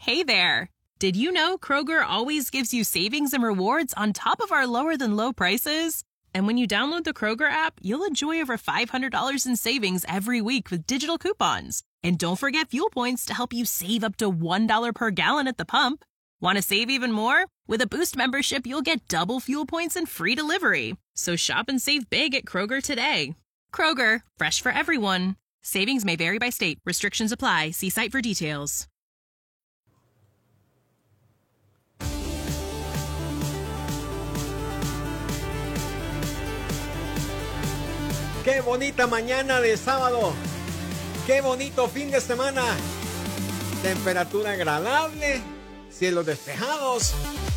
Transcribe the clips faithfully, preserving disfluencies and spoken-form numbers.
Hey there! Did you know Kroger always gives you savings and rewards on top of our lower-than-low prices? And when you download the Kroger app, you'll enjoy over five hundred dollars in savings every week with digital coupons. And don't forget fuel points to help you save up to one dollar per gallon at the pump. Want to save even more? With a Boost membership, you'll get double fuel points and free delivery. So shop and save big at Kroger today. Kroger, fresh for everyone. Savings may vary by state. Restrictions apply. See site for details. Qué bonita mañana de sábado. Qué bonito fin de semana. Temperatura agradable. Cielos despejados.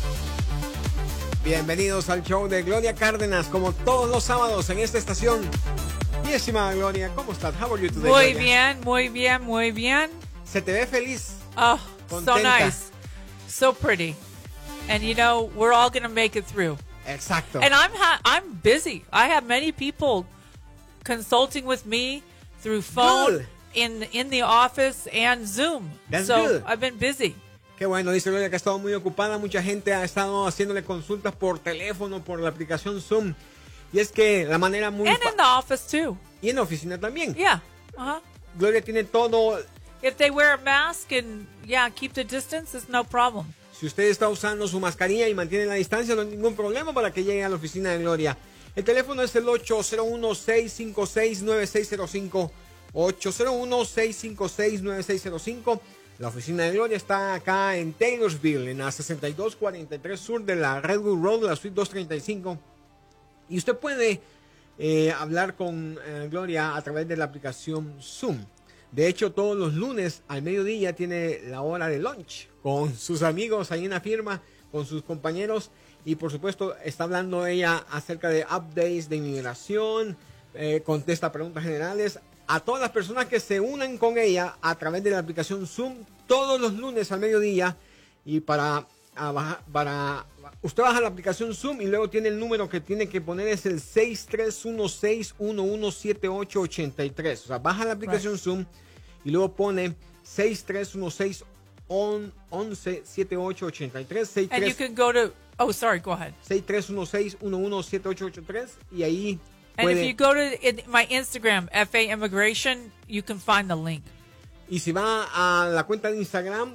Bienvenidos al show de Gloria Cárdenas, como todos los sábados en esta estación. Mi estimada Gloria, ¿cómo estás? How are you today, Muy Gloria? bien, muy bien, muy bien. Se te ve feliz. Oh, contenta. So nice. So pretty. And you know, we're all going to make it through. Exacto. And I'm ha- I'm busy. I have many people consulting with me through phone, Good. in in the office, and Zoom. That's so good. I've been busy. Qué bueno, dice Gloria que ha estado muy ocupada. Mucha gente ha estado haciéndole consultas por teléfono, por la aplicación Zoom. Y es que la manera muy... And in the office too. Y en la oficina también. Yeah. Uh-huh. Gloria tiene todo. If they wear a mask and, yeah, keep the distance, it's no problem. Si usted está usando su mascarilla y mantiene la distancia, no hay ningún problema para que llegue a la oficina de Gloria. El teléfono es el ocho cero uno, seis cinco seis, nueve seis cero cinco. ocho cero uno, seis cinco seis, nueve seis cero cinco. La oficina de Gloria está acá en Taylorsville, en la sesenta y dos cuarenta y tres sur de la Redwood Road, la suite doscientos treinta y cinco. Y usted puede eh, hablar con eh, Gloria a través de la aplicación Zoom. De hecho, todos los lunes al mediodía tiene la hora de lunch con sus amigos ahí en la firma, con sus compañeros. Y por supuesto está hablando ella acerca de updates de inmigración, eh, contesta preguntas generales. A todas las personas que se unan con ella a través de la aplicación Zoom todos los lunes al mediodía. Y para, a baja, para usted baja la aplicación Zoom y luego tiene el número que tiene que poner, es el seis tres uno seis, uno uno siete ocho ocho tres. O sea, baja la aplicación right. Zoom y luego pone seis tres uno seis, uno uno siete ocho ocho tres. And you can go to, oh, sorry, go ahead. seis tres uno seis, uno uno siete ocho ocho tres y ahí And puede, if you go to in my Instagram, F A Immigration, you can find the link. Y si va a la cuenta de Instagram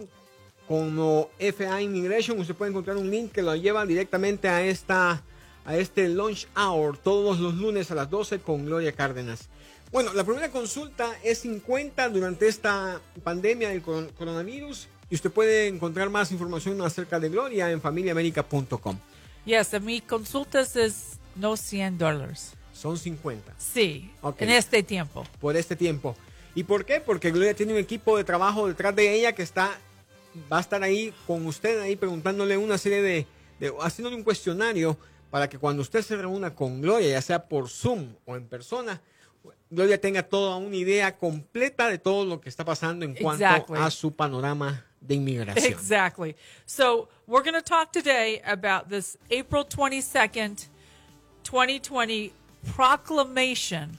como F A Immigration, usted puede encontrar un link que lo lleva directamente a esta a este lunch hour todos los lunes a las doce con Gloria Cárdenas. Bueno, la primera consulta es cincuenta durante esta pandemia del coronavirus y usted puede encontrar más información acerca de Gloria en familia américa punto com. Yes, and mi consultas es no cien dólares. Son cincuenta. Sí, okay. En este tiempo. Por este tiempo. ¿Y por qué? Porque Gloria tiene un equipo de trabajo detrás de ella que está, va a estar ahí con usted, ahí preguntándole una serie de, de haciéndole un cuestionario para que cuando usted se reúna con Gloria, ya sea por Zoom o en persona, Gloria tenga toda una idea completa de todo lo que está pasando en cuanto exactly. a su panorama de inmigración. Exactly. So, we're going to talk today about this April twenty-second, twenty twenty proclamation,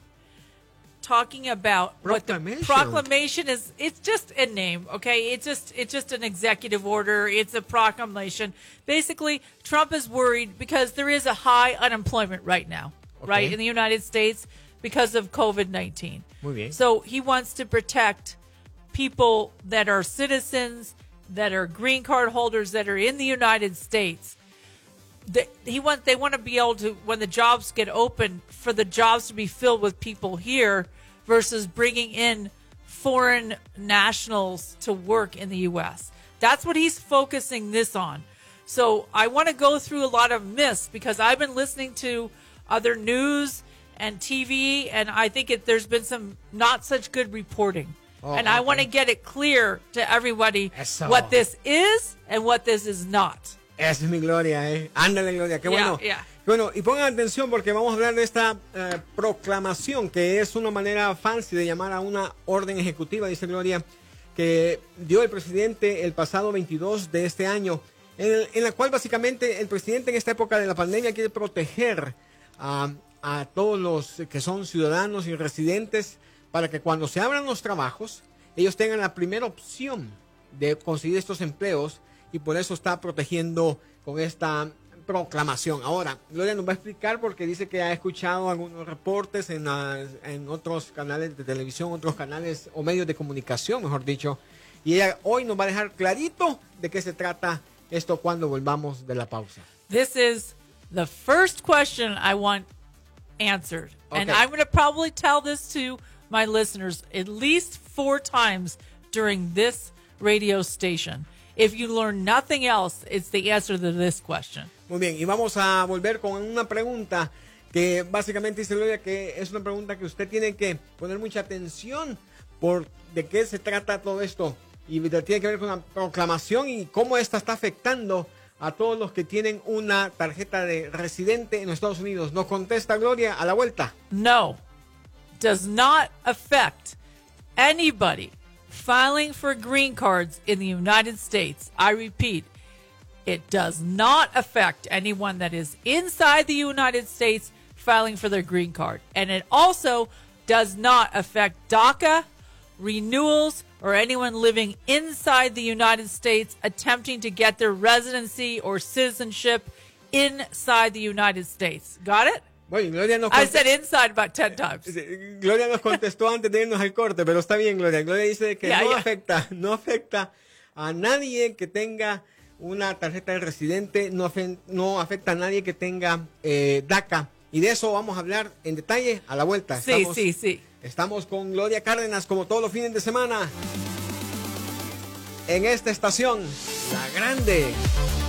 talking about what the proclamation is. It's just a name, okay? It's just it's just an executive order. It's a proclamation. Basically, Trump is worried because there is a high unemployment right now, okay. right, in the United States because of COVID nineteen. Muy bien. So he wants to protect people that are citizens, that are green card holders, that are in the United States. They, he want, they want to be able to, when the jobs get open, for the jobs to be filled with people here versus bringing in foreign nationals to work in the U S. That's what he's focusing this on. So I want to go through a lot of myths because I've been listening to other news and T V, and I think it, there's been some not such good reporting. Oh, and okay. I want to get it clear to everybody Eso. what this is and what this is not. Esa es mi Gloria, ¿eh? Ándale, Gloria, qué yeah, bueno. Yeah. Bueno, y pongan atención porque vamos a hablar de esta uh, proclamación, que es una manera fancy de llamar a una orden ejecutiva, dice Gloria, que dio el presidente el pasado veintidós de este año, en, en la cual básicamente el presidente en esta época de la pandemia quiere proteger uh, a todos los que son ciudadanos y residentes para que cuando se abran los trabajos, ellos tengan la primera opción de conseguir estos empleos y por eso está protegiendo con esta proclamación. Ahora, Gloria nos va a explicar porque dice que ha escuchado algunos reportes en, las, en otros canales de televisión, otros canales o medios de comunicación, mejor dicho, y ella hoy nos va a dejar clarito de qué se trata esto cuando volvamos de la pausa. This is the first question I want answered. Okay. And I'm going to probably tell this to my listeners at least four times during this radio station. If you learn nothing else, it's the answer to this question. Muy bien, y vamos a volver con una pregunta que básicamente dice Gloria que es una pregunta que usted tiene que poner mucha atención por de qué se trata todo esto y tiene que ver con la proclamación y cómo esta está afectando a todos los que tienen una tarjeta de residente en los Estados Unidos. Nos contesta Gloria a la vuelta. No, does not affect anybody filing for green cards in the United States. I repeat, it does not affect anyone that is inside the United States filing for their green card. And it also does not affect DACA, renewals, or anyone living inside the United States attempting to get their residency or citizenship inside the United States. Got it? Bueno, Gloria nos I said inside about ten times. Gloria nos contestó antes de irnos al corte, pero está bien, Gloria. Gloria dice que Yeah, no yeah. afecta, no afecta a nadie que tenga una tarjeta de residente, no, afe- no afecta a nadie que tenga eh, DACA. Y de eso vamos a hablar en detalle a la vuelta. Sí, Estamos, sí, sí. Estamos con Gloria Cárdenas, como todos los fines de semana, en esta estación, La Grande.